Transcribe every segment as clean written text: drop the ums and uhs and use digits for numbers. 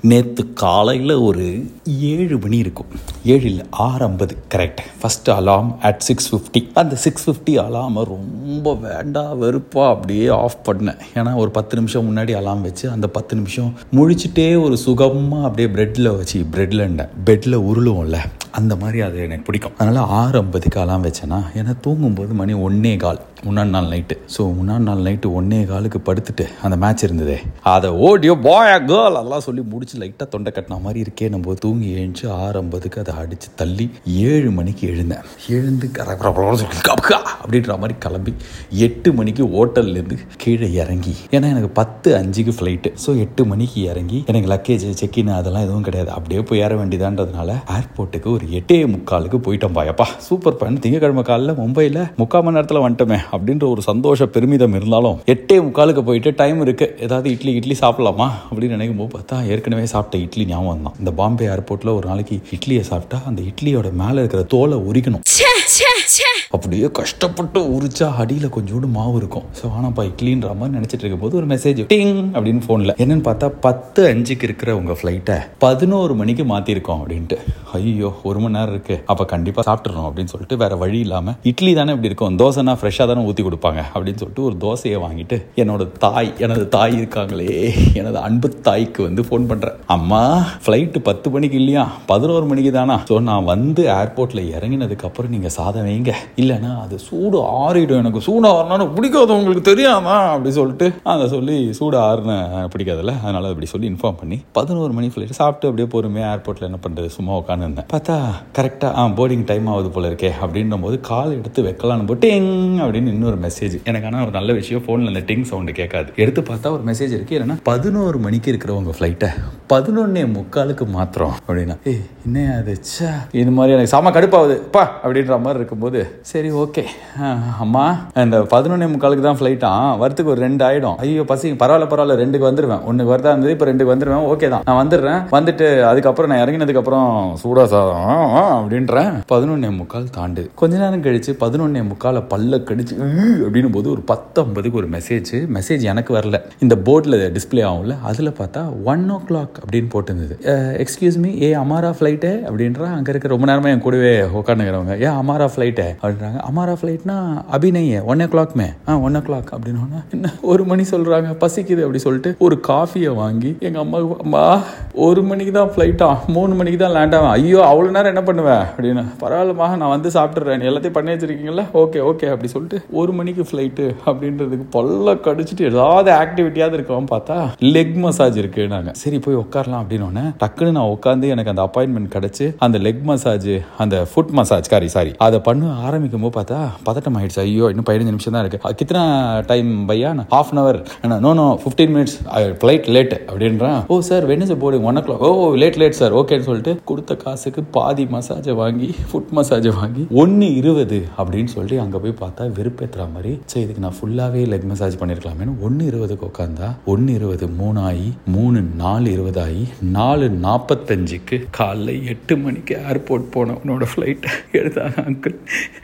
நேற்று காலையில் ஒரு 7 மணி இருக்கும், 7 இல்லை 6:50 கரெக்ட். First Alam at 6:50. அந்த 6:50 அலாமை ரொம்ப வேண்டாம் வெறுப்பா அப்படியே ஆஃப் பண்ணேன். ஏன்னா ஒரு 10 நிமிஷம் முன்னாடி அலாம் வச்சு அந்த 10 நிமிஷம் முழிச்சுட்டே ஒரு சுகமாக அப்படியே பெட்டில் உருளுவோம்ல, அந்த மாதிரி அது எனக்கு பிடிக்கும். அதனால் 6:50 அலாம் வச்சேன்னா, ஏன்னா தூங்கும்போது மணி 1:15 முன்னாடி நாள் நைட்டு. ஸோ முன்னாடி நாள் நைட்டு 1:15 படுத்துட்டு அந்த மேட்ச் இருந்ததே, அதை ஓடியோ பாய் கேர்ள் அதெல்லாம் சொல்லி முடிச்சு லைட்டாக தொண்டை கட்டின மாதிரி இருக்கே, நம்ம தூங்கி எழுந்துச்சு 6:50 அதை அடித்து தள்ளி 7 மணிக்கு எழுந்தேன். எழுந்து அப்படின்ற மாதிரி கிளம்பி 8 மணிக்கு ஹோட்டல்லேருந்து கீழே இறங்கி, ஏன்னா எனக்கு 10:05 ஃப்ளைட்டு. ஸோ 8 மணிக்கு இறங்கி, எனக்கு லக்கேஜ் செக்இன் அதெல்லாம் எதுவும் கிடையாது, அப்படியே போய் ஏற வேண்டியதான்றதுனால ஏர்போர்ட்டுக்கு ஒரு 8:45 போயிட்டோம். பாயப்பா சூப்பர் பண்ணு, திங்கக்கிழமை காலையில் மும்பையில் 3/4 மணி நேரத்தில் வந்துட்டோமே அப்படின்ற ஒரு சந்தோஷ பெருமிதம் இருந்தாலும் 8:45 போயிட்டு டைம் இருக்கு, ஏதாவது இட்லி சாப்பிடலாமா அப்படின்னு நினைக்கும் போது பார்த்தா ஏற்கனவே சாப்பிட்ட இட்லி ஞாபகம் தான். இந்த பாம்பே ஏர்போர்ட்ல ஒரு நாளைக்கு இட்லியை சாப்பிட்டா அந்த இட்லியோட மேல இருக்கிற தோலை உரிக்கணும். அப்படியே கஷ்டப்பட்டு உரிச்சா அடியில் கொஞ்சோண்டு மாவு இருக்கும். ஸோ ஆனாப்பா இட்லின்ற மாதிரி நினைச்சிட்டு இருக்கும் போது ஒரு மெசேஜ் டிங் அப்படின்னு ஃபோனில். என்னன்னு பார்த்தா 10:05 இருக்கிற உங்கள் ஃப்ளைட்டை 11 மணிக்கு மாற்றிருக்கோம் அப்படின்ட்டு. ஐயோ 1 மணி நேரம் இருக்கு, அப்போ கண்டிப்பாக சாப்பிட்றோம் அப்படின்னு சொல்லிட்டு வேற வழி இல்லாமல், இட்லி தானே இப்படி இருக்கும், தோசைனா ஃப்ரெஷ்ஷாக தானே ஊற்றி கொடுப்பாங்க அப்படின்னு சொல்லிட்டு ஒரு தோசையை வாங்கிட்டு எனது தாய் இருக்காங்களே, எனது அன்பு தாய்க்கு வந்து ஃபோன் பண்ணுறேன். அம்மா ஃப்ளைட்டு 10 மணிக்கு இல்லையா, 11 மணிக்கு தானா. ஸோ நான் வந்து ஏர்போர்ட்டில் இறங்கினதுக்கு அப்புறம் நீங்கள் சாதம் வைங்க, இல்லைன்னா அது சூடு ஆறிடும், எனக்கு சூடு ஆறுனாலும் பிடிக்காது உங்களுக்கு தெரியாமா அப்படி சொல்லிட்டு அதை சொல்லி சூடு ஆறுன பிடிக்காதுல்ல, அதனால அப்படி சொல்லி இன்ஃபார்ம் பண்ணி 11 மணி ஃப்ளைட் சாப்பிட்டு அப்படியே பொறுமையாக ஏர்போர்ட்டில் என்ன பண்ணுறது சும்மா உட்காந்து இருந்தேன். பார்த்தா கரெக்டாக போர்டிங் டைம் ஆகுது போல இருக்கே அப்படின்ற போது கால் எடுத்து வைக்கலான்னு போட்டு டிங் அப்படின்னு இன்னொரு மெசேஜ். எனக்கு ஆனால் ஒரு நல்ல விஷயம், ஃபோனில் அந்த டிங் சவுண்டு கேட்காது. எடுத்து பார்த்தா ஒரு மெசேஜ் இருக்கு, என்னன்னா 11 மணிக்கு இருக்கிறவங்க ஃப்ளைட்டை 11:45 மாத்திரம் அப்படின்னா. என்ன அது இது மாதிரி எனக்கு செம கடுப்பாகுது பா அப்படின்ற மாதிரி இருக்கும்போது, சரி ஓகே அம்மா இந்த 11:45 தான் ஃப்ளைட்டா, வரத்துக்கு ஒரு 2 ஆயிடும். ஐயோ பசி பரவாயில்ல 2க்கு வந்துடுவேன், 1க்கு வரதா இருந்தது இப்போ 2க்கு வந்துடுவேன், ஓகே தான் நான் வந்துடுறேன், வந்துட்டு அதுக்கப்புறம் நான் இறங்கினதுக்கு அப்புறம் சூடா சாதம் அப்படின்றேன். 11:45 தாண்டு கொஞ்ச நேரம் கழிச்சு 11:45 பல்ல கடிச்சு அப்படின்னு போது ஒரு 10:50 ஒரு மெசேஜ் எனக்கு வரல, இந்த போர்டில் டிஸ்பிளே ஆகும்ல, அதில் பார்த்தா 1:00 அப்படின்னு போட்டுருந்தது. எக்ஸ்கியூஸ் மீ அமாரா ஃப்ளைட்டு அப்படின்றா. அங்கே இருக்க ரொம்ப நேரமா என் கூடவே உட்காந்துக்கிறவங்க, அமாரா ஃப்ளைட்டு அப்படின்றாங்க. அமாரா ஃப்ளைட்னா அபிநய 1:00 1:00 அப்படின்னு. என்ன 1 மணி சொல்றாங்க, பசிக்குது அப்படி சொல்லிட்டு ஒரு காஃபியை வாங்கி எங்க அம்மா 1 மணிக்கு தான் ஃப்ளைட்டா, 3 மணிக்கு தான் லேண்ட் ஆகும், ஐயோ அவ்வளோ நேரம் என்ன பண்ணுவேன் அப்படின்னு. பரவாயில்லமா நான் வந்து சாப்பிட்டுறேன், எல்லாத்தையும் பண்ணி வச்சிருக்கீங்களா, ஓகே அப்படி சொல்லிட்டு 1 மணிக்கு ஃப்ளைட்டு அப்படின்றதுக்கு பல்ல கடிச்சிட்டு ஏதாவது ஆக்டிவிட்டியாவது இருக்கவும் பார்த்தா லெக் மசாஜ் இருக்கு. நாங்கள் சரி போய் உட்காரலாம் அப்படின்னு டக்குன்னு நான் உட்காந்து எனக்கு அந்த அப்பாயின்மெண்ட் கிடைச்சு அந்த லெக் மசாஜ் அந்த ஃபுட் மசாஜ் சாரி அதை பண்ண ஆரம்பிக்கும் போது பார்த்தா பதட்டம் ஆயிடுச்சு. ஐயோ இன்னும் 15 நிமிஷம் தான் இருக்கு, கித்தனா டைம் பையா, ½ hour, no 15 minutes flight late அப்படின்றான். Oh sir Venice boarding 1:00, oh late sir ஓகேன்னு சொல்லிட்டு கொடுத்த காசுக்கு பாதி மசாஜை வாங்கி ஃபுட் மசாஜை வாங்கி 1:20 அப்படின்னு சொல்லிட்டு அங்கே போய் பார்த்தா வெறுப்பேற்றுற மாதிரி, சரி இதுக்கு நான் ஃபுல்லாகவே லெக் மசாஜ் பண்ணியிருக்கலாமே. 1:20 உட்காந்தா 1:20 3 ஆகி 3:04 ஆகி 4:45 காலைல 8 மணிக்கு ஏர்போர்ட் போனவனோட ஃப்ளைட் எடுத்தாங்க அங்கிள்.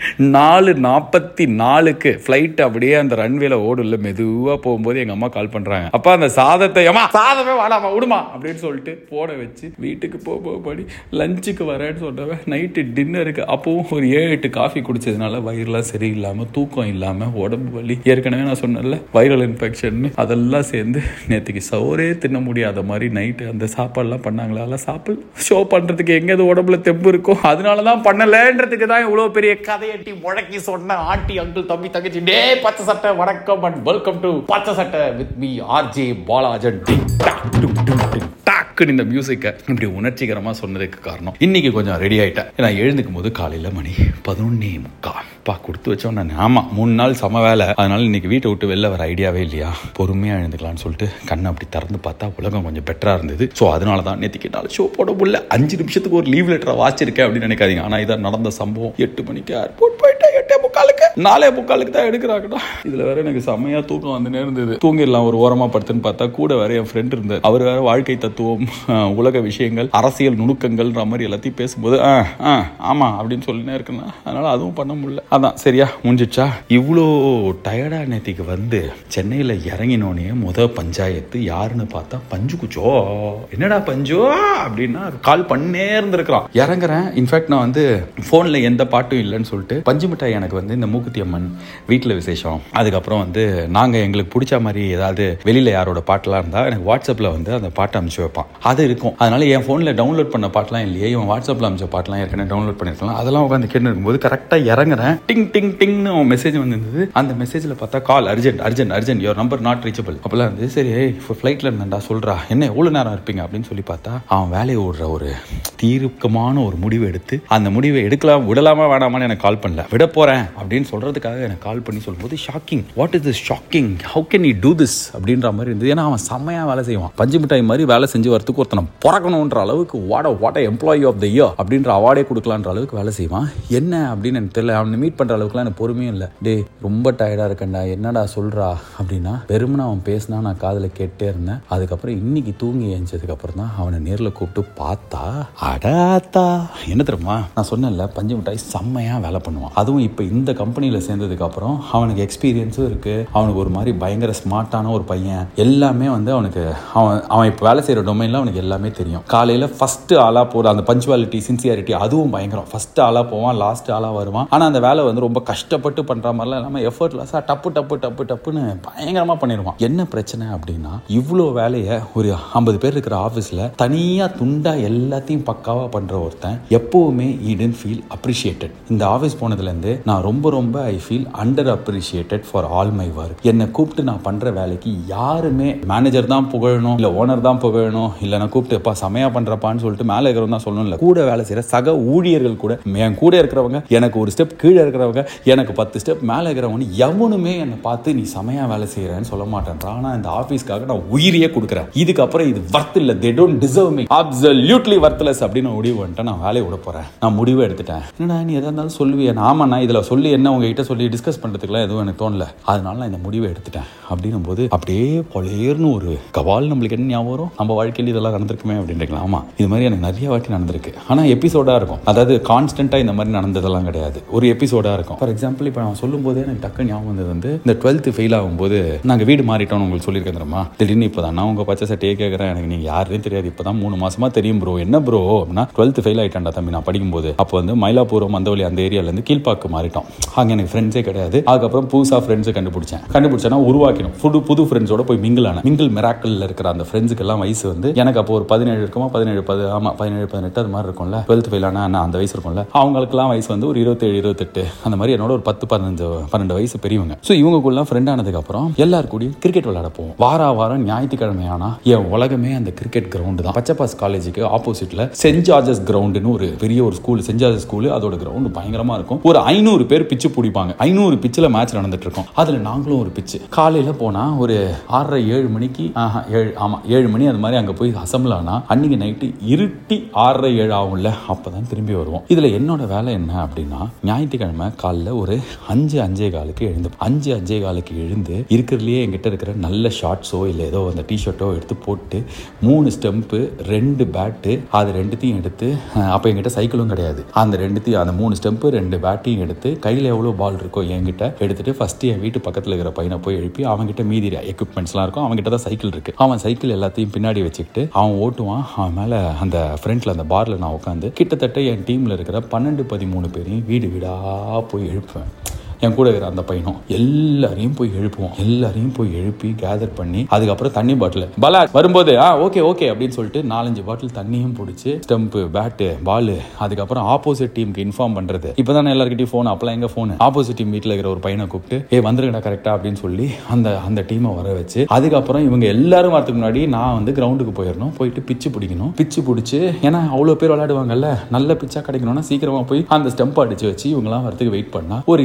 4:44 ஃப்ளைட் அப்படியே அந்த ரன்வேல ஓடுல மெதுவா போகும்போது எங்க அம்மா கால் பண்றாங்க, அப்பா அந்த சாதத்தை சாதமே வாடாமா விடுமா அப்படின்னு சொல்லிட்டு போட வச்சு வீட்டுக்கு போடி லஞ்சுக்கு வரேன்னு சொல்றவன் நைட்டு டின்னருக்கு அப்பவும் ஒரு 7-8 காஃபி குடிச்சதுனால வயிறுலாம் சரியில்லாம, தூக்கம் இல்லாம, உடம்பு வலி, ஏற்கனவே நான் சொன்னேன்ல வைரல் இன்ஃபெக்ஷன், அதெல்லாம் சேர்ந்து நேற்றுக்கு சோறே தின்ன முடியாத மாதிரி நைட்டு அந்த சாப்பாடுலாம் பண்ணாங்களா, அதெல்லாம் சாப்பிட ஷோ பண்றதுக்கு எங்கேயாவது உடம்புல தெம்பு இருக்கும், அதனாலதான் பண்ணலன்றதுக்கு தான் இவ்வளவு பெரிய கதையட்டி முழக்கி சொன்ன ஆண்டி அங்கிள் தம்பி தங்கச்சி டே பச்சை சட்டை வணக்கம் அண்ட் வெல்கம் டு பச்சை சட்டை வித் மீ ஆர்ஜே பாலாஜன். இந்த மியூசிக்கை இப்படி உணர்ச்சிகரமா சொன்னதுக்கு காரணம் இன்னைக்கு கொஞ்சம் ரெடி ஆயிட்டேன். நான் எழுந்துக்கும் போது காலையில மணி 11:45 கொடுத்து வச்சோம். நான் ஆமா 3 நாள் சம வேலை, அதனால இன்னைக்கு வீட்டை விட்டு வெளில வர ஐடியாவே இல்லையா, பொறுமையா எழுந்துக்கலாம்னு சொல்லிட்டு கண்ணை அப்படி திறந்து பார்த்தா உலகம் கொஞ்சம் பெட்டரா இருந்தது. ஸோ அதனால தான் நேற்றுக்கு நாள் ஷோ போட முடியல. 5 நிமிஷத்துக்கு ஒரு லீவ் லெட்டரை வாசிச்சிருக்கேன் அப்படின்னு நினைக்காதீங்க. ஆனா இதான் நடந்த சம்பவம். 8 மணிக்கு ஏர்போர்ட் போயிட்டேன், 4:45 தான் எடுக்கிறாங்கடா. இதுல வேற எனக்கு செம்மையா தூக்கம் வந்து நேர்ந்தது. தூங்கிடலாம் ஒரு ஓரமா படுத்துன்னு பார்த்தா கூட வேற என் ஃப்ரெண்ட் இருந்தார். அவர் வேற வாழ்க்கை தத்துவம், உலக விஷயங்கள், அரசியல் நுணுக்கங்கள்ன்ற மாதிரி எல்லாத்தையும் பேசும்போது ஆமா அப்படின்னு சொல்லினே இருக்குன்னா, அதனால அதுவும் பண்ண முடியல. அதான் சரியா முடிஞ்சிச்சா. இவ்வளோ டயர்டா நேத்திக்கு வந்து சென்னையில் இறங்கினோடனே பஞ்சாயத்து யாருன்னு பார்த்தா பஞ்சு குச்சோ. என்னடா பஞ்சு அப்படின்னா கால் பண்ணே இருந்திருக்கிறான். இறங்குறேன். இன்ஃபேக்ட் நான் வந்து ஃபோனில் எந்த பாட்டும் இல்லைன்னு சொல்லிட்டு பஞ்சு மிட்டாய் எனக்கு வந்து இந்த மூக்குத்தி அம்மன் வீட்டில் விசேஷம், அதுக்கப்புறம் வந்து நாங்கள் எங்களுக்கு பிடிச்ச மாதிரி ஏதாவது வெளியில் யாரோட பாட்டெலாம் இருந்தால் எனக்கு வாட்ஸ்அப்பில் வந்து அந்த பாட்டை அனுப்பிச்சு வைப்பான். அது இருக்கும். அதனால என் ஃபோனில் டவுன்லோட் பண்ண பாட்டெலாம் இல்லையே, இவன் வாட்ஸ்அப்பில் அனுப்பிச்ச பாட்டெலாம் ஏற்கனவே டவுன்லோட் பண்ணிருக்கலாம். அதெல்லாம் உட்காந்து கேட்டு இருக்கும்போது கரெக்டாக இறங்குறேன். டிங் டிங் டிங்னு மெசேஜ் வந்துருந்தது. அந்த மெசேஜில் பார்த்தா call urgent urgent urgent your number not reachable அப்பெல்லாம் இருந்து. சரி இப்போ ஃப்ளைட்டில் இருந்தா சொல்கிறா என்ன எவ்வளோ நேரம் இருப்பீங்க அப்படின்னு சொல்லி பார்த்தா அவன் வேலையை விடுற ஒரு தீர்க்கமான ஒரு முடிவு எடுத்து அந்த முடிவை எடுக்கலாம் விடலாமா வேணாமான்னு எனக்கு கால் பண்ணல, விட போகிறேன் அப்படின்னு சொல்கிறதுக்காக எனக்கு கால் பண்ணி சொல்லும்போது shocking. What is this shocking, how can you do this அப்படின்ற மாதிரி இருந்தது. ஏன்னா அவன் செம்மையாக வேலை செய்வான். பஞ்சு மிட்டாய் மாதிரி வேலை செஞ்சு வரத்துக்கு ஒருத்தனை பிறக்கணுன்ற அளவுக்கு what employee of the year அப்படின்ற அவார்டே கொடுக்கலான்ற அளவுக்கு வேலை செய்வான். என்ன அப்படின்னு எனக்கு தெரியல. அவனை மீட் பண்ணுற அளவுக்குலாம் எனக்கு பொறுமையும் இல்லை. டே ரொம்ப டயர்டாக இருக்கேன்டா, என்னடா சொல்கிறா அப்படின்னா வெறுமனே அவன் பேசினா நான் காதில் கேட்டே இருந்தேன். அதுக்கப்புறம் இன்னைக்கு தூங்கி எழுந்ததுக்கு அப்புறம் தான் அவனை நேரில் கூப்பிட்டு பார்த்தா அடாத்தா என்ன தெரியுமா, நான் சொன்னேன்ல பஞ்சு மிட்டாய் செம்மையாக வேலை பண்ணுவான். அதுவும் இப்போ இந்த கம்பெனியில் சேர்ந்ததுக்கு அப்புறம் அவனுக்கு எக்ஸ்பீரியன்ஸும் இருக்குது. அவனுக்கு ஒரு மாதிரி பயங்கர ஸ்மார்ட்டான ஒரு பையன். எல்லாமே வந்து அவனுக்கு அவன் இப்போ வேலை செய்கிற டொமைனில் அவனுக்கு எல்லாமே தெரியும். காலையில் ஃபஸ்ட்டு ஆளாக போகிற அந்த பஞ்சுவாலிட்டி சின்சியாரிட்டி அதுவும் பயங்கரம். ஃபஸ்ட்டு ஆளாக போவான், லாஸ்ட் ஆளாக வருவான். ஆனால் அந்த வேலை வந்து ரொம்ப கஷ்டப்பட்டு பண்ணுற மாதிரிலாம் இல்லாமல் எஃபர்ட்லெஸ்ஸாக டப்புன்னு பயங்கரமாக பண்ணிடுவான். என்ன பிரச்சனை அப்படின்னா இவ்வளோ வேலையை ஒரு 50 பேர் இருக்கிற ஆஃபீஸில் தனியாக துண்டா எல்லாத்தையும் பக்காவாக பண்ணுற ஒருத்தன் எப்போவுமே he didn't feel appreciated. இந்த ஆஃபீஸ் போனதுலேருந்து நான் ரொம்ப I feel under appreciated for all my work. என்னை கூப்பிட்டு நான் பண்ணுற வேலைக்கு யாருமே மேனேஜர் தான் புகழணும், இல்லை ஓனர் தான் புகழணும், இல்லை நான் கூப்பிட்டு எப்பா செமையா பண்ணுறப்பான்னு சொல்லிட்டு மேலே இருக்கிறவங்க தான் சொல்லணும். இல்லை, கூட வேலை செய்கிற சக ஊழியர்கள் கூட, என் கூட இருக்கிறவங்க, எனக்கு ஒரு ஸ்டெப் கீழே இருக்கிறவங்க, எனக்கு 10 ஸ்டெப் மேலே இருக்கிறவங்க எவனுமே என்னை பார்த்து நீ செமையா வேலை செய்கிறேன்னு சொல்ல மாட்டேன்றான். ஆனால் இந்த ஆஃபீஸ்க்காக நான் உயிரியே கொடுக்குறேன். இதுக்கப்புறம் இது வர்த் இல்லை, they don't deserve me, absolutely worthless அப்படின்னு முடிவு பண்ணிட்டேன். நான் வேலையை விட போகிறேன். நான் முடிவு எடுத்துட்டேன். என்னடா நீ எதாக இருந்தாலும் சொல்லுவியா? ஆமாண்ணா இதில் சொல்லி என்ன உங்ககிட்ட சொல்லி டிஸ்கஸ் பண்ணுறதுக்குலாம் எதுவும் எனக்கு தோணல, அதனால நான் இந்த முடிவை எடுத்துட்டேன் அப்படின்னும் போது அப்படியே பழையர்னு ஒரு கவால் நம்மளுக்கு என்ன ஞாபகம் வரும், நம்ம வாழ்க்கையில் இதெல்லாம் நடந்திருக்குமே அப்படின்றீங்களா? ஆமாம், இது மாதிரி எனக்கு நிறைய வாட்டி நடந்திருக்கு. ஆனால் எபிசோடாக இருக்கும். அதாவது கான்ஸ்டன்ட்டாக இந்த மாதிரி நடந்ததெல்லாம் கிடையாது, ஒரு எபிசோடாக இருக்கும். ஃபார் எக்ஸாம்பிள் இப்போ நான் சொல்லும் போதே எனக்கு டக்கு ஞாபகம் வந்தது வந்து இந்த 12th ஃபெயில் ஆகும்போது நாங்கள் வீடு மாறிட்டோம்னு உங்களுக்கு சொல்லியிருக்கேன் தெரியுமா? திடீர்னு இப்போ தான் நான் உங்கள் பச்சை சட்டையே கேட்குறேன், எனக்கு நீங்கள் யாருன்னு தெரியாது, இப்போ தான் 3 மாசமா தெரியும் ப்ரோ. என்ன ப்ரோ அப்படின்னா 12th ஃபெயில் ஆகிட்டான்டா தம்பி. நான் படிக்கும்போது அப்போ வந்து மயிலாப்பூரம் மந்தவழி அந்த ஏரியாவிலேருந்து கீழ்பாக்கு மாறிட்டோம். அங்கே எனக்கு ஃப்ரெண்ட்ஸே கிடையாது. அதுக்கப்புறம் புதுசாக ஃப்ரெண்ட்ஸை கண்டுபிடிச்சேன்னா உருவாக்கணும். புது ஃப்ரெண்ட்ஸோட போய் மிங்கிள் மிராக்கிளில் இருக்கிற அந்த ஃப்ரெண்ட்ஸுக்கெல்லாம் வயசு வந்து எனக்கு அப்போ ஒரு 17 இருக்குமா, 17 18 அது மாதிரி இருக்கும்ல. 12th ஃபெயில் ஆனால் அந்த வயசு இருக்கும்ல, அவங்களுக்குலாம் வயசு வந்து ஒரு 27 28 அந்த மாதிரி. என்னோட ஒரு 10 12 வயசு பெரியவங்க. ஸோ இவங்களுக்குள்ள ஃப்ரெண்ட் ஆனதுக்கு அப்புறம் எல்லாரும் கூடயும் கிரிக்கெட் விளையாட போவோம். வாரம் ஞாயிற்றுக்கிழமை ஆனா என் உலகமே அந்த கிரிக்கெட் கிரவுண்டு தான். பச்சைப்பாஸ் காலேஜுக்கு ஆப்போசிட்ல சென்ட் ஜார்ஜஸ் கிரவுண்டுன்னு ஒரு பெரிய ஒரு ஸ்கூல், சென்ட் ஜார்ஜஸ் ஸ்கூல். அதோட கிரவுண்டு பயங்கரமா இருக்கும். ஒரு 500 பேர் பிச்சு பிடிப்பாங்க. 500 பிச்சில் மேட்ச் நடந்துட்டு இருக்கும். அதுல நாங்களும் ஒரு பிச்சு. காலையில போனா ஒரு 6:30 7 மணிக்கு 7 மணி அது மாதிரி அங்க போய் அசம்பிள் ஆனா அன்னைக்கு நைட்டு இருட்டி 6:30 7 ஆகும்ல, அப்பதான் திரும்பி வருவோம். இதுல என்னோட வேலை என்ன அப்படின்னா ஞாயிற்றுக்கிழமை காலைல ஒரு 5:45 எழுந்து இருக்கிறதுலயே என்கிட்ட இருக்கிற நல்ல ஷார்ட்ஸோ இல்லை ஏதோ அந்த டிஷர்ட்டோ எடுத்து போட்டு 3 ஸ்டெம்பு 2 பேட்டு அது ரெண்டுத்தையும் எடுத்து, அப்போ என்கிட்ட சைக்கிளும் கிடையாது, அந்த 3 ஸ்டெம்பு 2 பேட்டையும் எடுத்து கையில் எவ்வளோ பால் இருக்கோ என்கிட்ட எடுத்துட்டு ஃபர்ஸ்ட் என் வீட்டு பக்கத்தில் இருக்கிற பையனை போய் எழுப்பி அவன்கிட்ட மீதி எக்யூப்மெண்ட்ஸ்லாம் இருக்கும். அவன்கிட்ட தான் சைக்கிள் இருக்கு. அவன் சைக்கிள் எல்லாத்தையும் பின்னாடி வச்சுக்கிட்டு அவன் ஓட்டுவான். அவன் மேலே அந்த ஃப்ரண்ட்ல அந்த பார்ல நான் உட்காந்து கிட்டத்தட்ட என் டீம்ல இருக்கிற 12 13 பேரையும் வீடு வீடா போய் எழுப்புவேன். என் கூட இருக்கிற அந்த பையனும் எல்லாரையும் போய் எழுப்பி கேதர் பண்ணி அதுக்கப்புறம் தண்ணி பாட்டில் பலா வரும்போது ஓகே அப்படின்னு சொல்லிட்டு 4-5 பாட்டில் தண்ணியும் பிடிச்சி ஸ்டெம்பு பேட்டு பாலு அதுக்கப்புறம் ஆப்போசிட் டீமுக்கு இன்ஃபார்ம் பண்றது. இப்போதான் எல்லாருக்கிட்டையும் ஃபோன், அப்பெல்லாம் எங்க ஃபோன், ஆப்போசிட் டீம் வீட்டில் இருக்கிற ஒரு பையனை கூப்பிட்டு வந்துருங்கடா கரெக்டா அப்படின்னு சொல்லி அந்த டீமை வர வச்சு அதுக்கப்புறம் இவங்க எல்லாரும் வரதுக்கு முன்னாடி நான் வந்து கிரவுண்டுக்கு போயிடணும். போயிட்டு பிச்சு பிடிச்சி ஏன்னா அவ்வளோ பேர் விளையாடுவாங்கல்ல, நல்ல பிச்சா கிடைக்கணும்னா சீக்கிரமா போய் அந்த ஸ்டெம்ப் அடிச்சு வச்சு இவங்கெல்லாம் வரதுக்கு வெயிட் பண்ணா ஒரு 7:30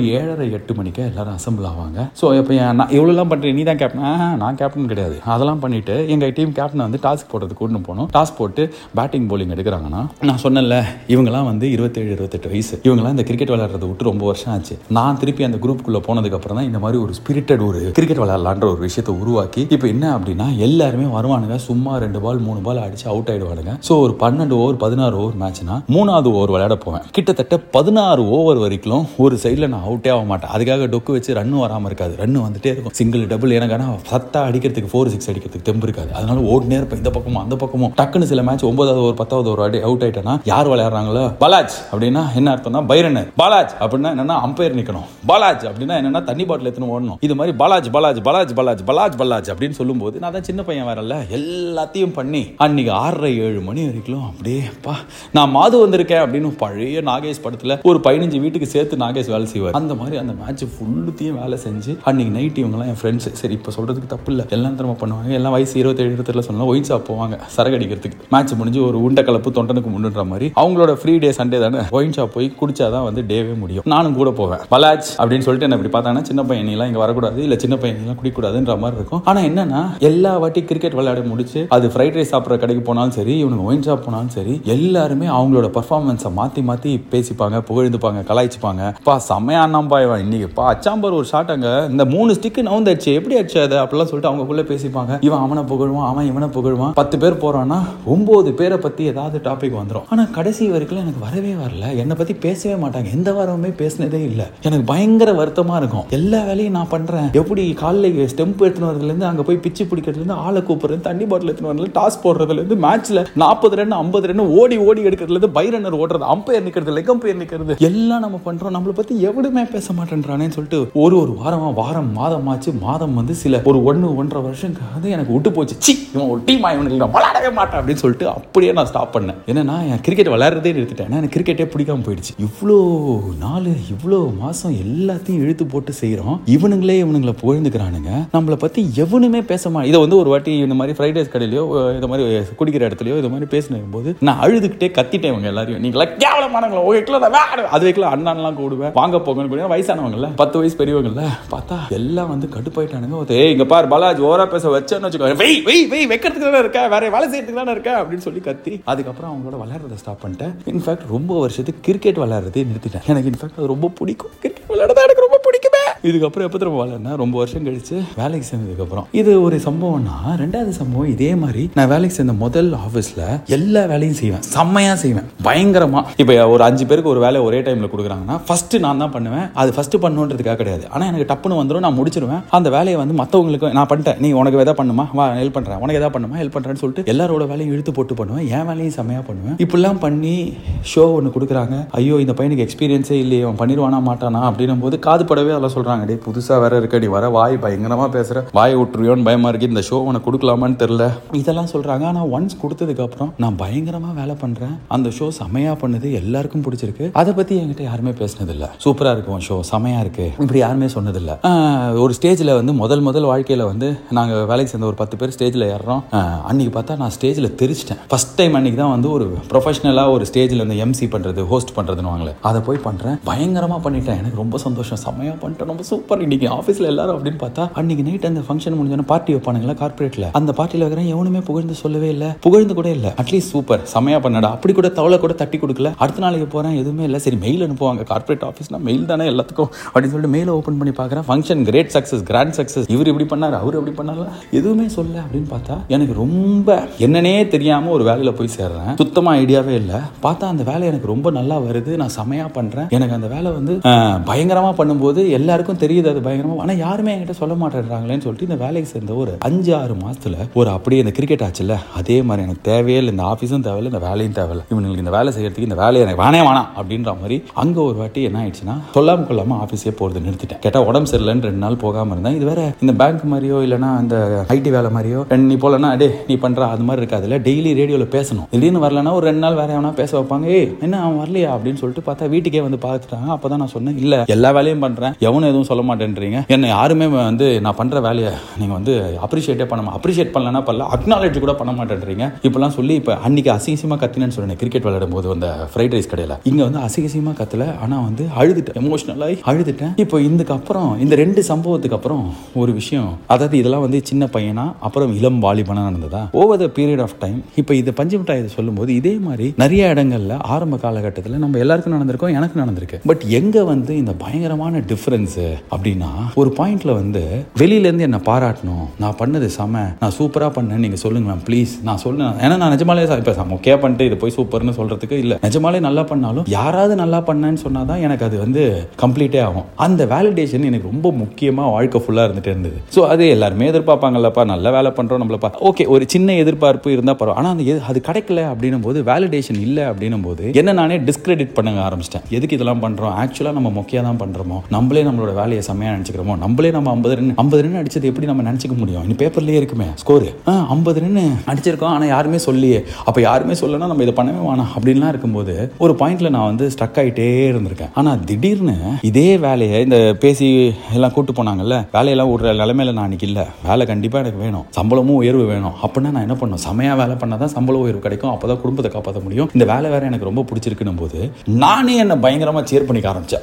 8 மணிக்கு எல்லாரும் அசம்பிள் ஆவாங்க. ஸோ இப்போ நான் இவ்வளோலாம் பண்ணுறேன், நீ தான் கேப்டன்? நான் கேப்டன் கிடையாது. அதெல்லாம் பண்ணிட்டு எங்கள் டீம் கேப்டனை வந்து டாஸ்க் போடுறதுக்கு கூட்டின்னு போனோம். டாஸ்க் போட்டு பேட்டிங் போலிங் எடுக்கிறாங்கன்னா, நான் சொன்னேன்ல இவங்கெல்லாம் வந்து 27-28 வயசு, இவங்கெல்லாம் இந்த கிரிக்கெட் விளையாடுறத விட்டு ரொம்ப வருஷம் ஆச்சு. நான் திருப்பி அந்த குரூப்புக்குள்ள போனதுக்கு அப்புறம் தான் இந்த மாதிரி ஒரு ஸ்பிரிட்டட் ஒரு கிரிக்கெட் விளையாடலான்ற ஒரு விஷயத்தை உருவாக்கி இப்போ என்ன அப்படின்னா எல்லாருமே வருவானுங்க, சும்மா 2 பால் 3 பால் அடிச்சு அவுட் ஆயிடுவானுங்க. ஸோ ஒரு 12 ஓவர் 16 ஓவர் மேட்ச்னா 3வது ஓவர் விளையாட போவேன். கிட்டத்தட்ட 16 ஓவர் வரைக்கும் ஒரு சைடில் நான் அவுட்டே ஆக மாட்டேன். அதுக்காக டொக்கு வச்சு ரன்னு வராமல் இருக்காது, ரன்னு வந்துட்டே இருக்கும். சிங்கிள் டபுள் எனக்கான சத்தா அடிக்கிறதுக்கு 4-6 அடிக்கிறதுக்கு தெம்பு இருக்காது. அதனால ஓடினே இருப்பேன் இந்த பக்கமும் அந்த பக்கமும். டக்குன்னு சில மேட்ச் 9வது ஓவர் 10வது ஓவர் அவுட் ஆயிட்டேன்னா யார் விளையாடுறாங்களோ பாலாஜ் அப்படின்னா என்ன அர்த்தம்னா பைரனர், பாலாஜ் அப்படின்னா என்னன்னா அம்பையர் நிக்கணும், பாலாஜ் அப்படின்னா என்னன்னா தண்ணி பாட்டில் எடுத்துன்னு ஓடணும். இது மாதிரி பாலாஜ் பாலாஜ் பாலாஜ் பாலாஜ் பாலாஜ் பாலாஜ் அப்படின்னு சொல்லும் போது நான் தான் சின்ன பையன் வரல, எல்லாத்தையும் பண்ணி அன்னைக்கு 6:30-7 மணி வரைக்கும் அப்படியே நான் மாது வந்திருக்கேன் அப்படின்னு பழைய நாகேஷ் படத்துல ஒரு 15 வீட்டுக்கு சேர்த்து நாகேஷ் வேலை செய்வார். அந்த மாதிரி அந்த மேட்ச் ஃபுல்லுத்தையும் வேலை செஞ்சு அன்னைக்கு நைட் இவங்கலாம் என் ஃப்ரெண்ட்ஸ், சரி இப்போ சொல்றதுக்கு தப்பு இல்லை, எல்லாம் திரும்ப பண்ணுவாங்க. எல்லாம் வயசு 27-28 சொல்லலாம், ஒயின் ஷாப் போவாங்க சரக்கு அடிக்கிறதுக்கு. மேட்ச் முடிஞ்சு ஒரு உண்டை கலப்பு தொண்டனுக்கு முன்னுன்ற மாதிரி அவங்களோட ஃப்ரீ டே சண்டே தானே, ஒயின் ஷாப் போய் குடிச்சாதான் வந்து டேவே முடியும். நானும் கூட போவேன். பலாஜ் அப்படின்னு சொல்லிட்டு என்ன இப்படி பார்த்தாங்கன்னா சின்ன பையன் எல்லாம் இங்க வரக்கூடாது, இல்ல சின்ன பையன் எல்லாம் குடிக்கூடாதுன்ற மாதிரி இருக்கும். ஆனா என்னன்னா எல்லா வாட்டி கிரிக்கெட் விளையாட முடிச்சு அது ஃப்ரைட் ரைஸ் சாப்பிட்ற கடைக்கு போனாலும் சரி, இவனுக்கு ஒயின் ஷாப் போனாலும் சரி, எல்லாருமே அவங்களோட பர்ஃபார்மன்ஸை மாத்தி மாத்தி பேசிப்பாங்க, புகழ்ந்துப்பாங்க, கலாய்ச்சிப்பாங்க. செம்மையானப்பா இவன் இன்னைக்கு அச்சாம்பர் ஒரு ஷாட் அங்க இந்த 3 ஸ்டிக் நவுந்தாச்சு, எப்படி ஆச்சு அது அப்படிலாம் சொல்லிட்டு அவங்களுக்குள்ள பேசிப்பாங்க. இவன் அவனை புகழ்வான், அவன் இவனை புகழ்வான். 10 பேர் போறான்னா 9 பேரை பத்தி ஏதாவது டாபிக் வந்துடும். ஆனா கடைசி வரைக்கும் எனக்கு வரவே வரல, என்னை பத்தி பேசவே மாட்டாங்க. எந்த வாரமுமே பேசினதே இல்லை. எனக்கு பயங்கர வருத்தமா இருக்கும். எல்லா வேலையும் நான் பண்றேன், எப்படி காலைல ஸ்டெம்ப் எடுத்துன்னு வரதுல இருந்து அங்க போய் பிச்சு பிடிக்கிறதுல இருந்து ஆளை கூப்பிடுறது, தண்ணி பாட்டில் எடுத்துன்னு வரல, டாஸ் போடுறதுல இருந்து மேட்ச்ல 40 ரன் 50 ரன் ஓடி ஓடி எடுக்கிறதுல இருந்து பைரனர் ஓடுறது, அம்பையர் நிக்கிறது, லெக் அம்பையர் நிக்கிறது, எல்லாம் நம்ம பண்றோம். நம்மளை பத்தி எவனுமே பேச மாட்டேன்றானே சொல்லிட்டு ஒரு வாரம் மாதம் ஆச்சு. மாதம் வந்து சில ஒரு 1-1.5 வருஷம் வந்து எனக்கு விட்டு போச்சு. சி இவன் ஒரு டீம் இவனுக்கு நான் விளையாடவே மாட்டேன் அப்படின்னு சொல்லிட்டு அப்படியே நான் ஸ்டாப் பண்ணேன். ஏன்னா என் கிரிக்கெட் விளையாடுறதே நிறுத்திட்டேன். எனக்கு கிரிக்கெட்டே பிடிக்காம போயிடுச்சு. இவ்வளோ நாள் இவ்வளோ மாசம் எல்லாத்தையும் இழுத்து போட்டு செய்யறோம், இவனுங்களை புகழ்ந்துக்கிறானுங்க, நம்மளை பத்தி எவனுமே பேச மாட்டேன். இதை வந்து ஒரு வாட்டி இந்த மாதிரி ஃப்ரைட் ரைஸ் கடையிலையோ இந்த மாதிரி குடிக்கிற இடத்துலயோ இந்த மாதிரி பேசினும் போது நான் அழுதுகிட்டே கத்திட்டேன் இவங்க எல்லாரையும், நீங்களா கேவலமானவங்களா, அது வைக்கல அண்ணான்லாம் கூடுவேன், வாங்க போங்கன்னு. வயசானவங்கல்ல, 10 வயசு பெரியவங்கல்ல, பார்த்தா எல்லாம் வந்து கடுப்பாயிட்டானுங்க. இங்க பாரு பாலாஜ் ஓவரா பேச வச்சேன்னு வச்சுக்கோ, வைக்கிறதுக்கு தானே இருக்க, வேற வேலை செய்யறதுக்கு தானே இருக்க அப்படின்னு சொல்லி கத்தி அதுக்கப்புறம் அவங்களோட விளையாடுறதை ஸ்டாப் பண்ணிட்டேன். இன்ஃபேக்ட் ரொம்ப வருஷத்துக்கு கிரிக்கெட் விளையாடுறதே நிறுத்திட்டேன். எனக்கு இன்ஃபேக்ட் அது ரொம்ப பிடிக்கும், கிரிக்கெட் விளையாடுறதா எனக்கு ரொம்ப பிடிக்குமே. இதுக்கப்புறம் எப்போ திரும்ப விளையாடுனா ரொம்ப வருஷம் கழிச்சு வேலைக்கு சேர்ந்ததுக்கு அப்புறம் இது ஒரு சம்பவம்னா, 2வது சம்பவம் இதே மாதிரி நான் வேலைக்கு சேர்ந்த முதல் ஆஃபீஸ்ல எல்லா வேலையும் செய்வேன், செம்மையா செய்வேன், பயங்கரமா. இப்போ ஒரு 5 பேருக்கு ஒரு வேலை ஒரே டைம்ல கொடுக்குறாங்கன்னா ஃபர்ஸ்ட் நான் தான் பண்ணுவேன். அது ஃபர்ஸ்ட் பண்ணுன்றதுக்காக கிடையாது, ஆனா எனக்கு டப்புன்னு வந்துடும், நான் முடிச்சிருவேன். அந்த வேலையை வந்து மற்றவங்களுக்கு நான் பண்ணிட்டேன், நீ உனக்கு எதாவது பண்ணுமா, வா ஹெல்ப் பண்றேன், உனக்கு எதாவது பண்ணுமா ஹெல்ப் பண்றேன்னு சொல்லிட்டு எல்லாரோட வேலையும் இழுத்து போட்டு பண்ணுவேன். என் வேலையும் செம்மையா பண்ணுவேன். இப்படிலாம் பண்ணி ஷோ ஒன்று கொடுக்குறாங்க. ஐயோ இந்த பையனுக்கு எக்ஸ்பீரியன்ஸே இல்லையே, அவன் பண்ணிடுவானா மாட்டானா அப்படின்னும் போது காது படவே அதெல்லாம் சொல்றாங்க, டே புதுசா வேற இருக்க, நீ வர வாய் பயங்கரமா பேசுற, வாயை விட்டுருவியோன்னு பயமா இருக்கு, இந்த ஷோ உனக்கு கொடுக்கலாமான்னு தெரியல, இதெல்லாம் சொல்றாங்க. ஆனா ஒன்ஸ் கொடுத்ததுக்கு அப்புறம் நான் பயங்கரமா வேலை பண்றேன். அந்த ஷோ செமையா பண்ணுது, எல்லாருக்கும் பிடிச்சிருக்கு. அதை பத்தி என்கிட்ட யாருமே பேசினது இல்ல. சூப்பரா இருக்கும் ஷோ, செமையா இருக்கு, இப்படி யாருமே சொன்னது இல்ல. ஒரு ஸ்டேஜ்ல வந்து முதல் வாழ்க்கையில வந்து நாங்க வேலைக்கு சேர்ந்த ஒரு 10 பேர் ஸ்டேஜ்ல ஏறோம். அன்னைக்கு பார்த்தா நான் ஸ்டேஜ்ல தெரிச்சிட்டேன். ஃபர்ஸ்ட் டைம் அன்னைக்கு தான் வந்து ஒரு ப்ரொஃபஷனலா ஒரு ஸ்டேஜ்ல வந்து எம்சி பண்றது, ஹோஸ்ட் பண்றதுன்னு வாங்கல, அதை போய் பண்றேன். பயங்கரமா பண்ணிட்டேன். எனக்கு ரொம்ப சந்தோஷம், செமையா பண்ணிட்டேன், ரொம்ப சூப்பர். இன்னைக்கு ஆஃபீஸ்ல எல்லாரும் அப்படின்னு பார்த்தா அன்னைக்கு நைட் அந்த ஃபங்க்ஷன் முடிஞ்சோன்னா பார்ட்டி வைப்பானுங்களா கார்பரேட்ல, அந்த பார்ட்டியில் வைக்கிறேன். எவனுமே புகழ்ந்து சொல்லவே இல்லை, புகழ்ந்து கூட இல்லை. அட்லீஸ்ட் சூப்பர் செமையா பண்ணடா அப்படி கூட தவளை கூட தட்டி கொடுக்கல. அடுத்த நாளைக்கு போறேன், எதுவுமே இல்லை. சரி மெயில் அனுப்புவாங்க, கார்பரேட் ஆஃபீஸ்னா மெயில் தானே எல்லாத்துக்கும் அப்படின்னு சொல்லிட்டு மெயில் ஓப்பன் பண்ணி பார்க்குறேன். Function great success, grand success, இவர் இப்படி பண்ணார், அவர் அப்படி பண்ணார், எதுவுமே சொல்ல அப்படின்னு பார்த்தா எனக்கு ரொம்ப என்னன்னே தெரியாம ஒரு வேலையில போய் சேர்றேன். சுத்தமா ஐடியாவே இல்லை. பார்த்தா அந்த வேலை எனக்கு ரொம்ப நல்லா வருது, நான் செமையா பண்றேன். எனக்கு அந்த வேலை வந்து பயங்கரமா பண்ணும்போது எல்லாருக்கும் தெரியுது அது பயங்கரமா, ஆனா யாருமே என்கிட்ட சொல்ல மாட்டேன்றாங்களேன்னு சொல்லிட்டு இந்த வேலைக்கு சேர்ந்த ஒரு 5-6 மாசத்துல ஒரு அப்படியே இந்த கிரிக்கெட் ஆச்சுல்ல, அதே மாதிரி எனக்கு தேவையே இல்லை, இந்த ஆஃபீஸும் தேவையில்லை, இந்த வேலையும் தேவையில்லை, இவங்களுக்கு இந்த வேலை செய்யறதுக்கு இந்த வேலையை எனக்கு வேணாம் அப்படின்ற மாதிரி. அங்க ஒரு வாட்டி என்ன ஆயிடுச்சுன்னா, சொல்லாம கொள்ளாம ஆஃபீஸே போறது நிறுத்திட்டேன். கேட்டா உடம்பு சரியில்லைன்னு 2 நாள் போகாம இருந்தேன். இது வேற இந்த பேங்க் மாதிரியோ இல்லைன்னா இந்த ஐடி வேலை மாதிரியோ நீ போலன்னா டே நீ பண்ற அது மாதிரி இருக்காதுல்ல, டெய்லி ரேடியோல பேசணும். திடீர்னு வரலன்னா ஒரு 2 நாள் வேற எவனா பேச வைப்பாங்க, என்ன அவன் வரலையா அப்படின்னு சொல்லிட்டு பார்த்தா வீட்டுக்கே வந்து பார்த்துட்டாங்க. அப்பதான் நான் சொன்னேன், இல்ல எல்லா வேலையும் பண்றேன், எவனும் எதுவும் சொல்ல மாட்டேன்றீங்க, என்ன யாருமே வந்து நான் பண்ற வேலையை நீங்க வந்து அப்ரிஷியேட்டே அப்ரிஷியேட் பண்ணலன்னா பண்ணல, அக்னாலேஜ் கூட பண்ண மாட்டேன்றீங்க இப்பெல்லாம் சொல்லி இப்ப அன்னைக்கு அசிங்கமா கத்தினேன்னு சொன்னேன் கிரிக்கெட் விளையாடும் போது அந்த ஃப்ரைட் ரைஸ் கடையில. இங்க வந்து அசிங்கமா கத்தல, ஆனா வந்து அழுதுட்டேன், எமோஷனலாகி அழுதுட்டேன். இப்போ இதுக்கு அப்புறம் இந்த 2 சம்பவத்துக்கு அப்புறம் ஒரு விஷயம், அதாவது இதெல்லாம் வந்து சின்ன பையனா அப்புறம் இளம் வாலிபனா நடந்ததா over the period of time. இப்போ இது பஞ்சு மிட்டாய் சொல்லும் போது இதே மாதிரி நிறைய இடங்கள்ல ஆரம்ப காலகட்டத்தில் நம்ம எல்லாருக்கும் நடந்திருக்கோம், எனக்கு நடந்திருக்கு. பட் எங்க வந்து இந்த பயங்கரமான டிஃபரன்ஸ் அப்படின்னா, ஒரு பாயிண்ட்ல வந்து வெளியில இருந்து என்ன பாராட்டணும், நான் பண்ணது செம, நான் சூப்பரா பண்ணேன், நீங்க சொல்லுங்க ப்ளீஸ், நான் சொல்லுங்க. ஏன்னா நான் நிஜமாலே இப்ப ஓகே பண்ணிட்டு இது போய் சூப்பர்னு சொல்றதுக்கு இல்ல, நிஜமாலே நல்லா பண்ணாலும் யாராவது நல்லா பண்ணேன்னு சொன்னாதான் எனக்கு அது வந்து கம்ப்ளீட்டே ஆகும். அந்த வேலிடேஷன் எனக்கு ரொம்ப முக்கியமா வாழ்க்கை ஃபுல்லா இருந்துட்டே இருந்தது. ஸோ அது எல்லாருமே எதிர்பார்ப்பாங்கல்லப்பா, நல்ல வேலை பண்றோம் நம்மளப்பா, ஓகே ஒரு சின்ன எதிர்பார்ப்பு இருந்தா பரவாயில்ல. ஆனா அது கிடைக்கல அப்படின்னும் போது, வேலிடேஷன் இல்லை அப்படின்னும் போது என்ன நானே டிஸ்கிரெடிட் பண்ண ஆரம்பிச்சிட்டேன். எதுக்கு இதெல்லாம் பண்றோம், ஆக்சுவலா நம்ம மொக்கையா தான் பண்றோமோ, நம்மளே நம்மளோட வேலையை செம்மையா நினைச்சுக்கிறோமோ, நம்மளே நம்ம 50 ரன் அடிச்சது எப்படி நம்ம நினைச்சுக்க முடியும், இந்த பேப்பர்லயே இருக்குமே ஸ்கோர் 50 ரன் அடிச்சிருக்கோம், ஆனா யாருமே சொல்லியே, அப்ப யாருமே சொல்லனா நம்ம இதை பண்ணவே வேணாம் அப்படின்லாம் இருக்கும்போது ஒரு பாயிண்ட்ல நான் வந்து ஸ்டக் ஆகிட்டே இருந்திருக்கேன். ஆனா திடீர்னு இதே வேலையை இந்த பேசி எல்லாம் கூட்டு போனாங்கல்ல, வேலையெல்லாம் விடுற நிலைமையில நான் அன்னைக்கு இல்லை. வேலை கண்டிப்பா எனக்கு வேணும், சம்பளமும் உயர்வு வேணும். அப்படின்னா நான் என்ன பண்ணணும், செமையா வேலை பண்ணாதான் சம்பள உயர்வு கிடைக்கும், அப்பதான் குடும்பத்தை காப்பாற்ற முடியும். இந்த வேலை வேற எனக்கு ரொம்ப பிடிச்சிருக்குன்னும் போது நானே என்ன பயங்கரமா சேர் பண்ணிக்க ஆரம்பிச்சேன்.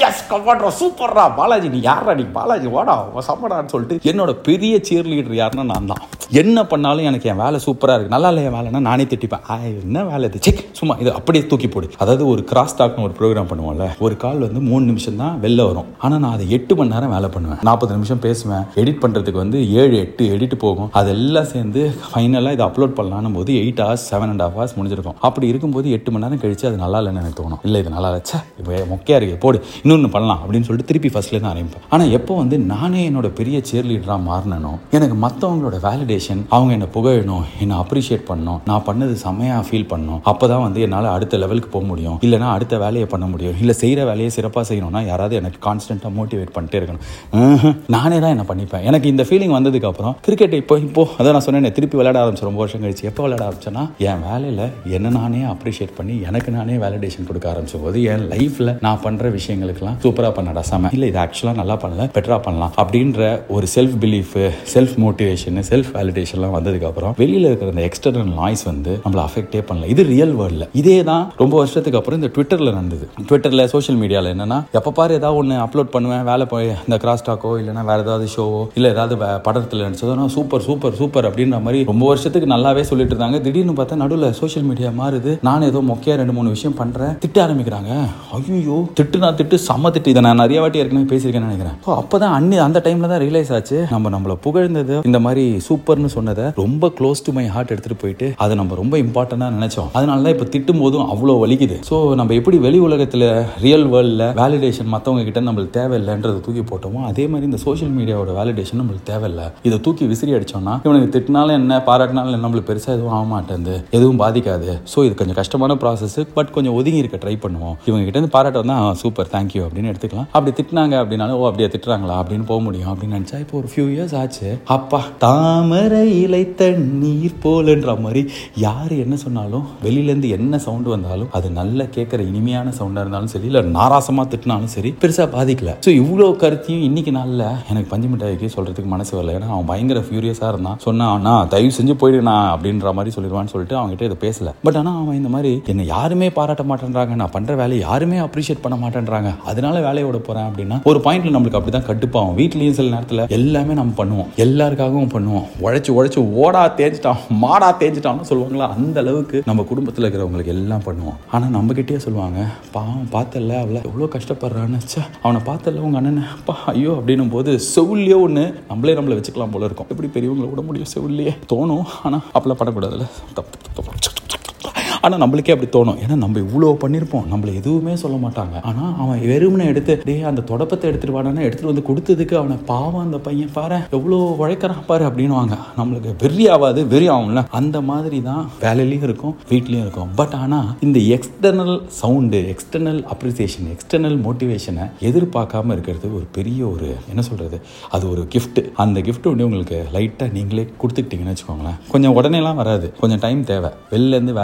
சூப்பர்ரா பாலாஜி, நீ யாரா, நீ பாலாஜி வாடா சம்படான்னு சொல்லிட்டு என்னோட பெரிய சேர் லீடர் யாருன்னா நான் தான். என்ன பண்ணாலும் எனக்கு என் வேலை சூப்பரா இருக்கு, நல்லா இல்லையா வேலைன்னா நானே திட்டிப்பேன், என்ன வேலை இது, செக் சும்மா இது அப்படியே தூக்கி போடு. அதாவது ஒரு கிராஸ் டாக்னு ஒரு ப்ரோக்ராம் பண்ணுவோம்ல, ஒரு கால் வந்து 3 நிமிஷம் தான் வெளில வரும், ஆனா நான் அதை 8 மணி நேரம் வேலை பண்ணுவேன், 40 நிமிஷம் பேசுவேன், எடிட் பண்றதுக்கு வந்து 7-8 எடிட் போகும், அதெல்லாம் சேர்ந்து ஃபைனலா இதை அப்லோட் பண்ணலாம்னு போது 8 hours 7.5 hours முடிஞ்சிருக்கும். அப்படி இருக்கும்போது 8 மணி நேரம் கழிச்சு அது நல்லா இல்லைன்னு எனக்கு தோணும், இல்லை இது நல்லா இல்ல, இப்போ மொக்கையா இருக்கு, போடு இன்னொன்னு பண்ணலாம் அப்படின்னு சொல்லிட்டு திருப்பி ஃபர்ஸ்ட்ல இருந்து ஆரம்பிப்பேன். ஆனா எப்போ வந்து நானே என்னோட பெரிய சேர் லீடரா மாறினோ, எனக்கு மற்றவங்களோட வேலிடேஷன், அவங்க என்ன புகழணும், என்ன அப்ரிஷியேட் பண்ணணும், நான் பண்ணது செமையா ஃபீல் பண்ணணும், அப்பதான் வந்து என்னால் அடுத்த லெவலுக்கு போக முடியும், இல்லைனா அடுத்த வேலையை பண்ண முடியும், இல்லை செய்கிற வேலையை சிறப்பாக செய்யணும்னா யாராவது எனக்கு கான்ஸ்டன்ட்டாக மோட்டிவேட் பண்ணிட்டே இருக்கணும். நானே தான் என்ன பண்ணிப்பேன். எனக்கு இந்த ஃபீலிங் வந்ததுக்கு அப்புறம் கிரிக்கெட் இப்போ அதான் நான் சொன்னேன், திருப்பி விளையாட ஆரம்பிச்சு ரொம்ப வருஷம் கழிச்சு. எப்போ விளையாட ஆரம்பிச்சேன்னா, என் வேலையில் என்ன நானே அப்ரிஷியேட் பண்ணி எனக்கு நானே வேலிடேஷன் கொடுக்க ஆரம்பிச்ச போது என் லைஃப்ல நான் பண்ற விஷயங்களுக்கெல்லாம் சூப்பரா பண்ணடா செம, இல்லை இது ஆக்சுவலாக நல்லா பண்ணல, பெட்டரா பண்ணலாம் அப்படின்ற ஒரு self belief, self motivation, self வேலிடேஷன்லாம் வந்ததுக்கு அப்புறம் வெளியில இருக்கிற அந்த எக்ஸ்டர்னல் நாய்ஸ் வந்து நம்மள அஃபெக்டே பண்ணல. இது ரியல் வேர்ல்ட்ல. இதே தான் ரொம்ப வருஷத்துக்கு அப்புறம் இந்த ட்விட்டர்ல நடந்தது. ட்விட்டர்ல சோஷியல் மீடியால என்னன்னா, எப்ப பாரு ஏதாவது ஒன்று அப்லோட் பண்ணுவேன், வேலை போய் இந்த கிராஸ் டாக்கோ இல்லைன்னா வேற ஏதாவது ஷோவோ இல்லை ஏதாவது படத்தில் நினைச்சதோ சூப்பர் சூப்பர் சூப்பர் அப்படின்ற மாதிரி ரொம்ப வருஷத்துக்கு நல்லாவே சொல்லிட்டு இருந்தாங்க. திடீர்னு பார்த்தா நடுவில் சோஷியல் மீடியா மாறுது, நான் ஏதோ மொக்கையா 2-3 விஷயம் பண்றேன், திட்ட ஆரம்பிக்கிறாங்க. ஐயோ திட்டு செம்ம திட்டு. இதை நான் நிறைய வாட்டி ஏற்கனவே பேசியிருக்கேன்னு நினைக்கிறேன். அப்பதான் அந்த டைம்ல தான் ரியலைஸ் ஆச்சு, நம்மள புகழ்ந்தது இந்த மாதிரி சூப்பர்னு சொன்னதை ரொம்ப க்ளோஸ் டு மை ஹார்ட் எடுத்துட்டு போயிட்டு அதை நம்ம ரொம்ப இம்பார்ட்டண்டா நினைச்சோம். அதனாலதான் இப்ப திட்டும் போதும் அவ்வளோ வலிக்குது. ஸோ நம்ம எப்படி வெளி உலகத்துல ரியல் வேர்ல்ட்ல வேலிடேஷன் மற்றவங்க கிட்ட நம்மளுக்கு தேவையில்லைன்றதை தூக்கி போட்டோமோ, அதே மாதிரி இந்த சோஷியல் மீடியாவோட வேலிடேஷன் நம்மளுக்கு தேவையில்லை. இதை தூக்கி விசிறி அடிச்சோம்னா இவனுக்கு திட்டினாலும் என்ன பாராட்டினாலும் நம்மளுக்கு பெருசா எதுவும் ஆக மாட்டேங்குது, எதுவும் பாதிக்காது. ஸோ இது கொஞ்சம் கஷ்டமான ப்ராசஸ், பட் கொஞ்சம் ஒதுங்கி இருக்க ட்ரை பண்ணுவோம். இவங்க கிட்ட இருந்து பாராட்ட வந்தா சூப்பர் தேங்க்யூ அப்படின்னு எடுத்துக்கலாம். அப்படி திட்டினாங்க அப்படின்னாலும் ஓ அப்படியே திட்டுறாங்களா அப்படின்னு போக முடியும் அப்படின்னு நினைச்சா இப்போ ஒரு ஃபியூ இயர்ஸ் ஆச்சு. அப்பா தாமரை இலை தண்ணீர் போலன்ற மாதிரி யாரு என்ன சொன்னாலும் வெளியிலேருந்து என்ன சவுண்டு வந்தாலும் அது நல்ல கேட்குற இனிமையான சவுண்டாக இருந்தாலும் சரி, இல்லை நாராசமாக திட்டினாலும் சரி பெருசாக பாதிக்கல. ஸோ இவ்வளோ கருத்தையும் இன்னைக்கு நாளில் எனக்கு பஞ்சு மிட்டாய்க்கு சொல்றதுக்கு மனசு வரல. ஏன்னா அவன் பயங்கர ஃபியூரியஸாக இருந்தான். சொன்னா தயவு செஞ்சு போயிடுனா அப்படின்ற மாதிரி சொல்லிடுவான்னு சொல்லிட்டு அவங்ககிட்ட இதை பேசல. பட் ஆனால் அவன் இந்த மாதிரி என்னை யாருமே பாராட்ட மாட்டேன்றாங்க, நான் பண்ற வேலையை யாருமே அப்ரிஷியேட் பண்ண மாட்டேன்றாங்க, அதனால வேலையோட போறேன் அப்படின்னா ஒரு பாயிண்ட்ல நம்மளுக்கு அப்படிதான் கட்டுப்பாகும். வீட்லயும் சில நேரத்தில் எல்லாமே நம்ம பண்ணுவோம், எல்லாருக்காகவும் பண்ணுவோம், உழைச்சு ஓடா தேஞ்சிட்டான் மாடா தேஞ்சிட்டான்னு சொல்லுவாங்களா, அந்த அளவுக்கு நம்ம குடும்பத்தில் இருக்கிறவங்களுக்கு எல்லாம் பண்ணுவோம். ஆனா நம்ம கிட்டே சொல்லுவாங்க, பாவம் பார்த்தல அவளை எவ்வளோ கஷ்டப்படுறான்னு, அவனை பார்த்தல உங்க அண்ணன் அப்பா ஐயோ அப்படின்னும் போது செவிலியோ ஒன்று நம்மளை வச்சுக்கலாம் போல இருக்கும். எப்படி பெரியவங்களை விட முடியும், செவிலியே தோணும். ஆனா அப்பெல்லாம் படக்கூடாதுல்ல, தப்பு. ஆனால் நம்மளுக்கே அப்படி தோணும். ஏன்னா நம்ம இவ்வளோ பண்ணியிருப்போம், நம்மளை எதுவுமே சொல்ல மாட்டாங்க. ஆனால் அவன் வெறுமனை எடுத்து அந்த தொடப்பத்தை எடுத்துட்டு வாடானா எடுத்துட்டு வந்து கொடுத்ததுக்கு அவனை பாவம் அந்த பையன் பாரு எவ்வளோ உழைக்கிறான் பாரு அப்படின்னுவாங்க. நம்மளுக்கு வெறி ஆகாது, வெறி ஆகும்ல. அந்த மாதிரி தான் வேலையிலையும் இருக்கும், வீட்லையும் இருக்கும். பட் ஆனால் இந்த external sound, external appreciation, external மோட்டிவேஷனை எதிர்பார்க்காம இருக்கிறது ஒரு பெரிய ஒரு என்ன சொல்றது, அது ஒரு கிஃப்ட். அந்த கிஃப்ட் வந்து உங்களுக்கு லைட்டாக நீங்களே கொடுத்துக்கிட்டீங்கன்னு வச்சுக்கோங்களேன், கொஞ்சம் உடனேலாம் வராது, கொஞ்சம் டைம் தேவை. வெளிலேருந்து வேலிடேஷன்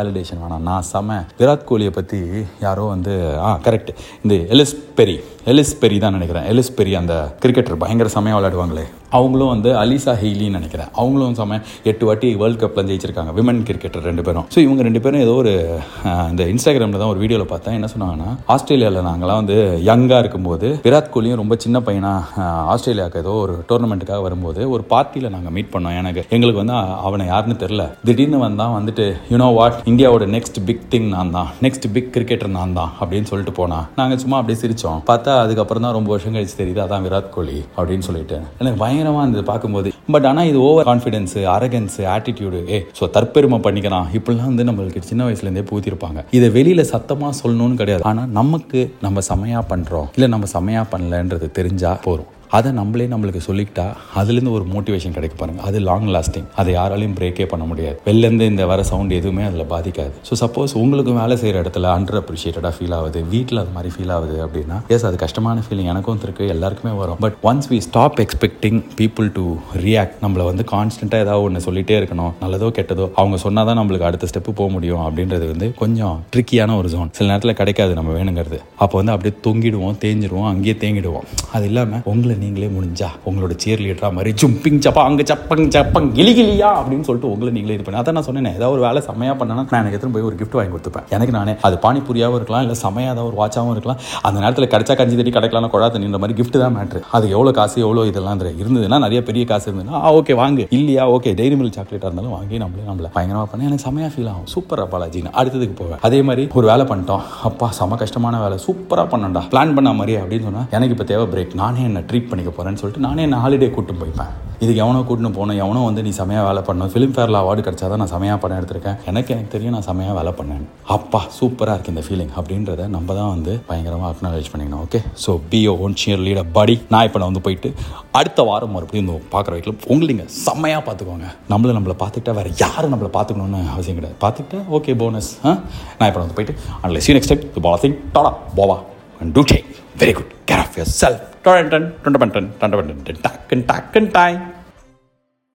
ஆனால் நான் செம. விராட் கோலியை பற்றி யாரோ வந்து கரெக்ட், இந்த எலிஸ் பெரி தான் நினைக்கிறேன். எலிஸ் பெரி அந்த கிரிக்கெட்டர் பயங்கர செமையாக விளையாடுவாங்களே, அவங்களும் வந்து அலிசா ஹெய்லின்னு நினைக்கிறேன், அவங்களும் செம 8 வாட்டி வேர்ல்டு கப்ல ஜெயிச்சிருக்காங்க, விமன் கிரிக்கெட்டர் 2 பேரும். ஸோ இவங்க 2 பேரும் ஏதோ ஒரு இந்த இன்ஸ்டாகிராமில் தான் ஒரு வீடியோவில் பார்த்தேன். என்ன சொன்னாங்கன்னா, ஆஸ்திரேலியாவில் நாங்களாம் வந்து யங்காக இருக்கும்போது விராட் கோலியும் ரொம்ப சின்ன பையனாக ஆஸ்திரேலியாவுக்கு ஏதோ ஒரு டோர்னமெண்ட்டுக்காக வரும்போது ஒரு பார்ட்டியில் நாங்கள் மீட் பண்ணோம். எங்களுக்கு வந்து அவனை யாருன்னு தெரில. திடீர்னு வந்துட்டு யூனோ வாட், இந்தியாவோட நெக்ஸ்ட் பிக் திங் நான் தான், நெக்ஸ்ட் பிக் கிரிக்கெட்டர் நான் தான் அப்படின்னு சொல்லிட்டு போனா. நாங்கள் சும்மா அப்படியே சிரிச்சோம். பார்த்தா அதுக்கப்புறம் தான் ரொம்ப வருஷம் கழிச்சு தெரியுது அதான் விராட் கோலி அப்படின்னு சொல்லிட்டு. எனக்கு பயங்கரமாக இருந்தது பார்க்கும்போது. பட் ஆனால் இது over confidence, arrogance, attitude, so தற்பெருமை பண்ணிக்கலாம் இப்படிலாம் வந்து நம்மளுக்கு சின்ன வயசுலேருந்தே பூத்திருப்பாங்க. இதை வெளியில் சத்தமாக சொல்லணும்னு கிடையாது. ஆனால் நமக்கு நம்ம செமையாக பண்ணுறோம் இல்லை நம்ம செமையாக பண்ணலன்றது தெரிஞ்சா போகிறோம். அதை நம்மளுக்கு சொல்லிக்கிட்டா அதுலேருந்து ஒரு மோட்டிவேஷன் கிடைக்க பாருங்க. அது லாங் லாஸ்டிங். அதை யாராலையும் பிரேக்கே பண்ண முடியாது. வெளிலேருந்து இந்த வர சவுண்ட் எதுவுமே அதில் பாதிக்காது. ஸோ சப்போஸ் உங்களுக்கு வேலை செய்கிற இடத்துல அண்டர் அப்ரிஷியேட்டடாக ஃபீல் ஆகுது, வீட்டில் அது மாதிரி ஃபீல் ஆகுது அப்படின்னா அது கஷ்டமான ஃபீலிங் எனக்கும் இருக்கு, எல்லாருக்குமே வரும். But once we stop expecting people to react, நம்மளை வந்து கான்ஸ்டன்ட்டாக ஏதாவது ஒன்று சொல்லிட்டே இருக்கணும், நல்லதோ கெட்டதோ அவங்க சொன்னால் தான் நம்மளுக்கு அடுத்த ஸ்டெப்பு போக முடியும் அப்படின்றது வந்து கொஞ்சம் ட்ரிக்கியான ஒரு ஜோன். சில நேரத்தில் கிடைக்காது நம்ம வேணுங்கிறது. அப்போ வந்து அப்படியே தொங்கிடுவோம், தேஞ்சிடுவோம், அங்கேயே தேங்கிடுவோம். அது இல்லாமல் உங்களை நீங்களே முடிஞ்சா உங்களோட சேர் லீடரா மாதிரி ஜும்பிங் சப்பாங்க சப்பங் கிளிகிளியா அப்படின்னு சொல்லிட்டு உங்களை நீங்களே இது பண்ணி. அதான் நான் சொன்னேன், ஏதாவது ஒரு வேலை செமையா பண்ணனா நான் எனக்கு எடுத்துட்டு போய் ஒரு கிஃப்ட் வாங்கி கொடுத்துப்பேன். எனக்கு நானே அது பானிபூரியாவும் இருக்கலாம், இல்லை செமையா ஏதாவது ஒரு வாட்சாவும் இருக்கலாம். அந்த நேரத்தில் கிடைச்சா கஞ்சி தட்டி கிடைக்கலாம், கொடா தண்ணின்ற மாதிரி கிஃப்ட் தான் மேட்ரு. அது எவ்வளோ காசு எவ்வளோ இதெல்லாம் இருந்ததுன்னா, நிறைய பெரிய காசு இருந்ததுன்னா ஓகே வாங்கு, இல்லையா ஓகே டைரி மில்க் சாக்லேட்டாக இருந்தாலும் வாங்கி நம்மள பயங்கரமாக பண்ண எனக்கு செமையா ஃபீல் ஆகும். சூப்பராக பாலாஜின்னு அடுத்ததுக்கு போவேன். அதே மாதிரி ஒரு வேலை பண்ணிட்டோம், அப்பா செம கஷ்டமான வேலை, சூப்பராக பண்ணண்டா, பிளான் பண்ண மாதிரி அப்படின்னு சொன்னா எனக்கு இப்போ தேவை பிரேக், நானே என்ன ட்ரீட் பண்ணிக்க போறேன்னு சொல்லிட்டு நானே என்ன ஹாலிடே கூட்டு போய்ப்பேன். இதுக்கு எவனோ கூட்டின்னு போனோம், எவனோ வந்து நீ செமையாக வேலை பண்ணணும், ஃபிலிம் ஃபேரில் அவார்டு கிடைச்சாதான் நான் செமையாக படம் எடுத்திருக்கேன், எனக்கு தெரியும் நான் செமையாக வேலை பண்ணேன், அப்பா சூப்பராக இருக்குது இந்த ஃபீலிங் அப்படின்றத நம்ம தான் வந்து பயங்கரமாக அக்னாலேஜ் பண்ணிக்கணும். Okay, so be your own cheerleader படி. நான் இப்போ நான் வந்து போயிட்டு அடுத்த வாரம் மறுபடியும் இந்த பார்க்குற வீட்டில் உங்களை நீங்கள் செம்மையாக பார்த்துக்கோங்க. நம்மளை பார்த்துக்கிட்டா வேறு யாரும் நம்மளை பார்த்துக்கணும்னு அவசியம் கிடையாது. பார்த்துக்கிட்டா ஓகே போனஸ். நான் இப்போ வந்து போயிட்டு and see you next time. The ball thing, tada, bova, and do take very good care of yourself. Tack and time.